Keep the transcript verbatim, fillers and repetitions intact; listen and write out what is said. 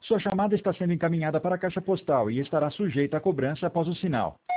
Sua chamada está sendo encaminhada para a caixa postal e estará sujeita a cobrança após o sinal.